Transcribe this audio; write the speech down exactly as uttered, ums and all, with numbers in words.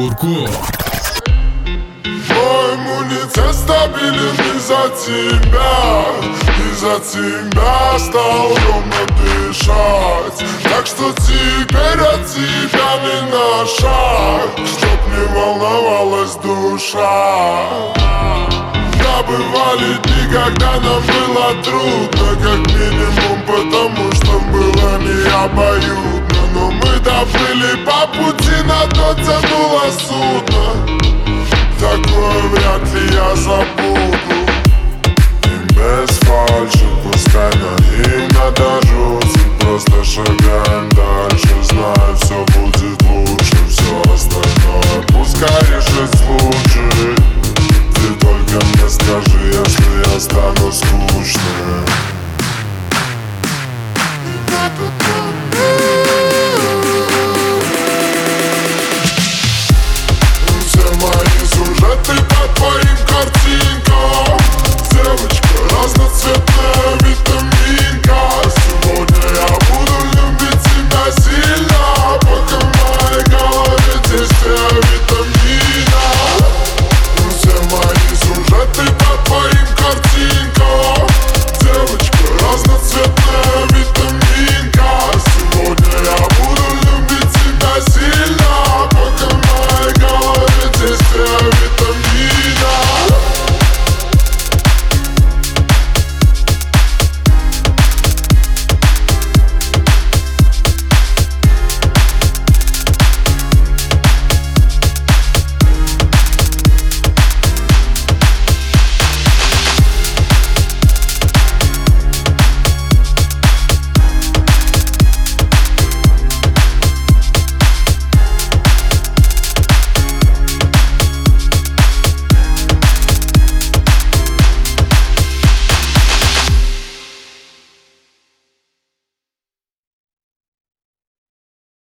Курков. Мой иммунитет стабилен из-за тебя, из-за тебя стал ровно дышать. Так что теперь от тебя не на шаг, чтоб не волновалась душа. Да, бывали дни, когда нам было трудно, как минимум потому, что было необоюдно. Но мы доплыли по пути, на то тянуло судно.